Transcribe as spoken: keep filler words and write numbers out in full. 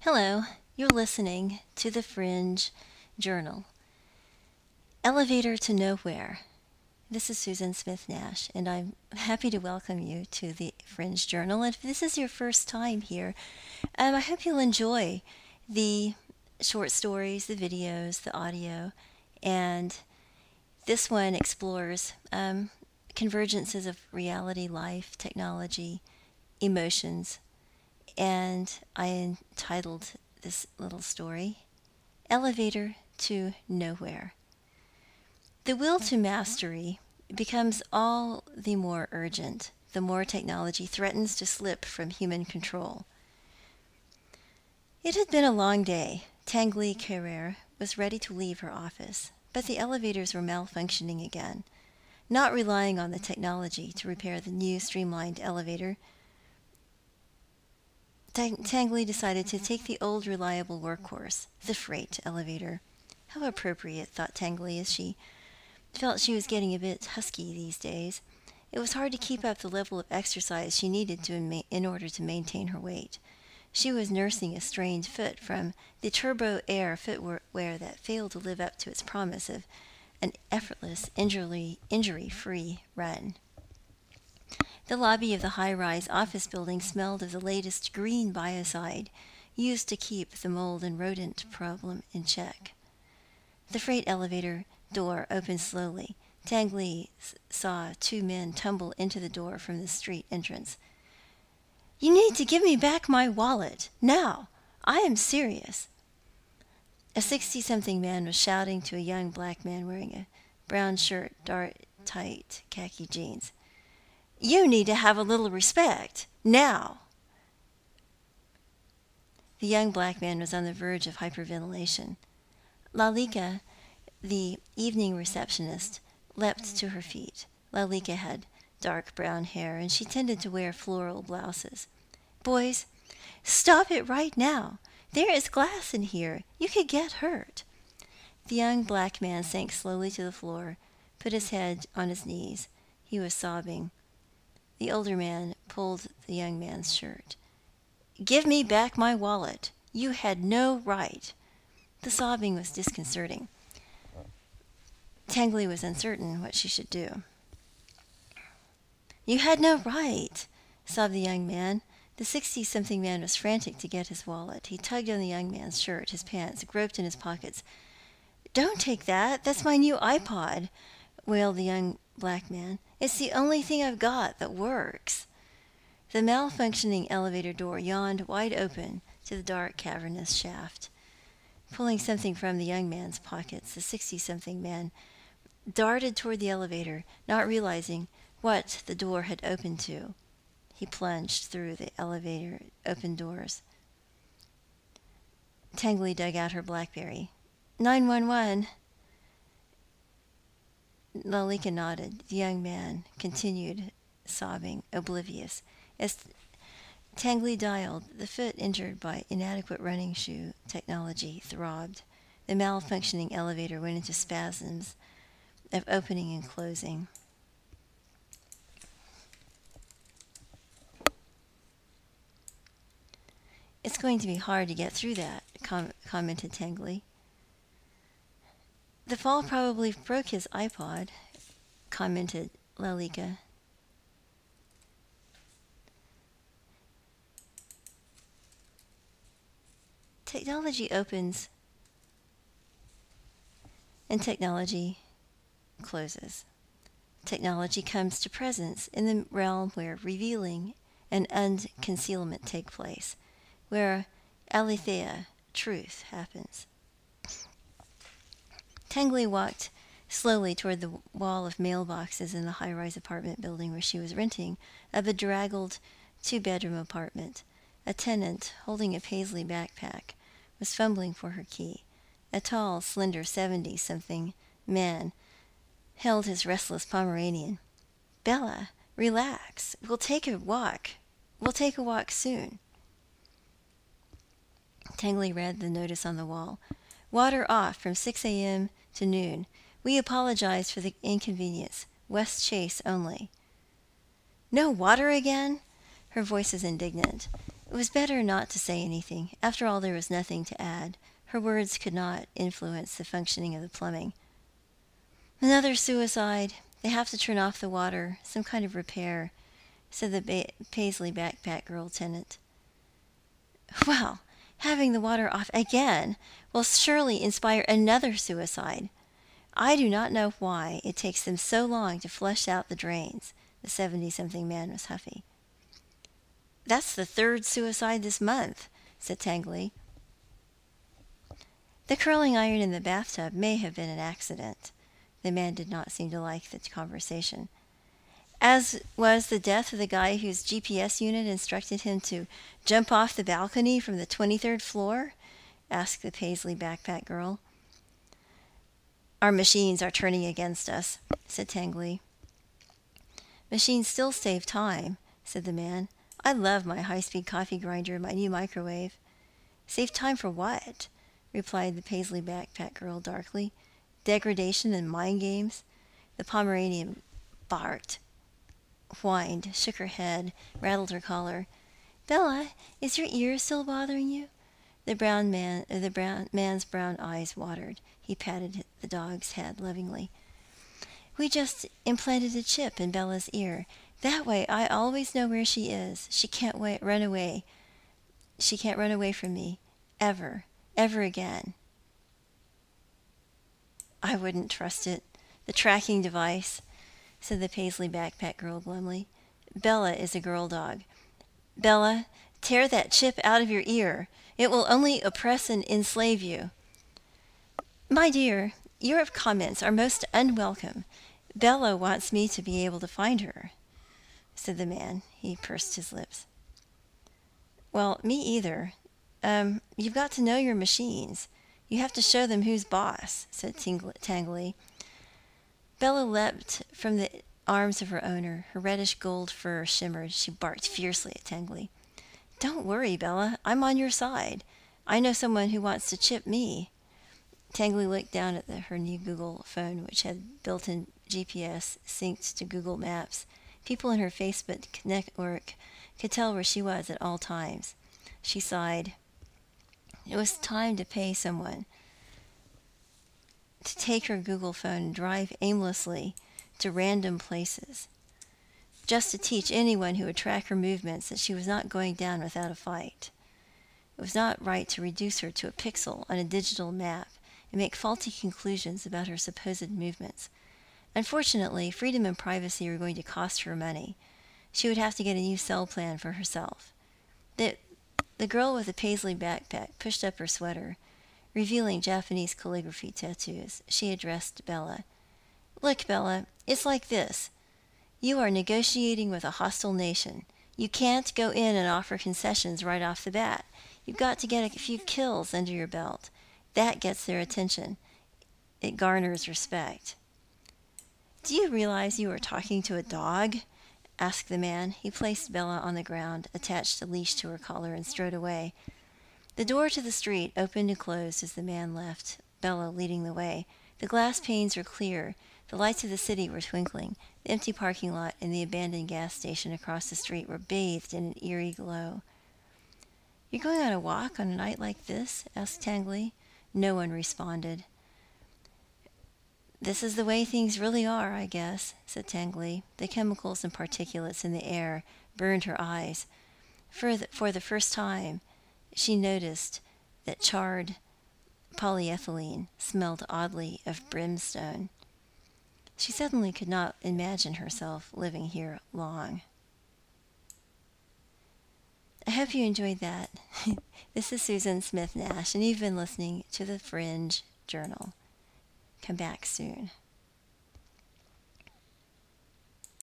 Hello, you're listening to the Fringe Journal. Elevator to Nowhere. This is Susan Smith Nash, and I'm happy to welcome you to the Fringe Journal. And if this is your first time here, um, I hope you'll enjoy the short stories, the videos, the audio, and this one explores um, convergences of reality, life, technology, emotions, and I entitled this little story Elevator to Nowhere. The will to mastery becomes all the more urgent the more technology threatens to slip from human control. It had been a long day. Tangley Carrere was ready to leave her office, but the elevators were malfunctioning again. Not relying on the technology to repair the new streamlined elevator, Tangley decided to take the old reliable workhorse, the freight elevator. How appropriate, thought Tangley as she felt she was getting a bit husky these days. It was hard to keep up the level of exercise she needed to in order to maintain her weight. She was nursing a strained foot from the Turbo Air footwear that failed to live up to its promise of an effortless, injury, injury-free run. The lobby of the high-rise office building smelled of the latest green biocide used to keep the mold and rodent problem in check. The freight elevator door opened slowly. Tangley saw two men tumble into the door from the street entrance. "You need to give me back my wallet, now! I am serious!" A sixty-something man was shouting to a young black man wearing a brown shirt, dark, tight khaki jeans. "You need to have a little respect, now!" The young black man was on the verge of hyperventilation. Lalika, the evening receptionist, leapt to her feet. Lalika had dark brown hair, and she tended to wear floral blouses. "Boys, stop it right now! There is glass in here. You could get hurt." The young black man sank slowly to the floor, put his head on his knees. He was sobbing. The older man pulled the young man's shirt. "Give me back my wallet. You had no right." The sobbing was disconcerting. Tangley was uncertain what she should do. "You had no right," sobbed the young man. The sixty-something man was frantic to get his wallet. He tugged on the young man's shirt, his pants, groped in his pockets. "Don't take that. That's my new iPod," wailed the young black man. "It's the only thing I've got that works." The malfunctioning elevator door yawned wide open to the dark, cavernous shaft. Pulling something from the young man's pockets, the sixty-something man darted toward the elevator, not realizing what the door had opened to. He plunged through the elevator open doors. Tangley dug out her BlackBerry. nine one one. Lalika nodded. The young man continued sobbing, oblivious. As Tangley dialed, the foot injured by inadequate running shoe technology throbbed. The malfunctioning elevator went into spasms of opening and closing. "It's going to be hard to get through that," com- commented Tangley. "The fall probably broke his iPod," commented Lalika. Technology opens and technology closes. Technology comes to presence in the realm where revealing and unconcealment take place, where aletheia, truth, happens. Tangley walked slowly toward the wall of mailboxes in the high-rise apartment building where she was renting a bedraggled two-bedroom apartment. A tenant, holding a Paisley backpack, was fumbling for her key. A tall, slender seventy-something man held his restless Pomeranian. "Bella, relax. We'll take a walk. We'll take a walk soon." Tangley read the notice on the wall. "Water off from six a.m. to noon. We apologize for the inconvenience. West Chase only." "No water again?" Her voice was indignant. It was better not to say anything. After all, there was nothing to add. Her words could not influence the functioning of the plumbing. "Another suicide. They have to turn off the water. Some kind of repair," said the ba- Paisley backpack girl tenant. "Well, having the water off again will surely inspire another suicide. I do not know why it takes them so long to flush out the drains." The seventy-something man was huffy. "That's the third suicide this month," said Tangley. "The curling iron in the bathtub may have been an accident." The man did not seem to like the conversation. "As was the death of the guy whose G P S unit instructed him to jump off the balcony from the twenty-third floor?" asked the Paisley backpack girl. "Our machines are turning against us," said Tangley. "Machines still save time," said the man. "I love my high-speed coffee grinder and my new microwave." "Save time for what?" replied the Paisley backpack girl darkly. "Degradation and mind games?" The Pomeranian barked, whined, shook her head, rattled her collar. "Bella, is your ear still bothering you?" The brown man, uh, the brown man's brown eyes watered. He patted the dog's head lovingly. "We just implanted a chip in Bella's ear. That way I always know where she is. She can't wa- run away. She can't run away from me. Ever. Ever again." "I wouldn't trust it. The tracking device," said the Paisley backpack girl glumly. "Bella is a girl dog. Bella, tear that chip out of your ear. It will only oppress and enslave you." "My dear, your comments are most unwelcome. Bella wants me to be able to find her," said the man. He pursed his lips. "Well, me either. Um, you've got to know your machines. You have to show them who's boss," said Ting- Tangley. Bella leapt from the arms of her owner. Her reddish gold fur shimmered. She barked fiercely at Tangley. "Don't worry, Bella. I'm on your side. I know someone who wants to chip me." Tangley looked down at the, her new Google phone, which had built-in G P S synced to Google Maps. People in her Facebook network could tell where she was at all times. She sighed. It was time to pay someone to take her Google phone and drive aimlessly to random places, just to teach anyone who would track her movements that she was not going down without a fight. It was not right to reduce her to a pixel on a digital map and make faulty conclusions about her supposed movements. Unfortunately, freedom and privacy were going to cost her money. She would have to get a new cell plan for herself. The, the girl with the Paisley backpack pushed up her sweater, revealing Japanese calligraphy tattoos. She addressed Bella. "Look, Bella, it's like this. You are negotiating with a hostile nation. You can't go in and offer concessions right off the bat. You've got to get a few kills under your belt. That gets their attention. It garners respect." "Do you realize you are talking to a dog?" asked the man. He placed Bella on the ground, attached a leash to her collar, and strode away. The door to the street opened and closed as the man left, Bella leading the way. The glass panes were clear. The lights of the city were twinkling. The empty parking lot and the abandoned gas station across the street were bathed in an eerie glow. "You're going on a walk on a night like this?" asked Tangley. No one responded. "This is the way things really are, I guess," said Tangley. The chemicals and particulates in the air burned her eyes. For the, for the first time, she noticed that charred polyethylene smelled oddly of brimstone. She suddenly could not imagine herself living here long. I hope you enjoyed that. This is Susan Smith Nash, and you've been listening to the Fringe Journal. Come back soon.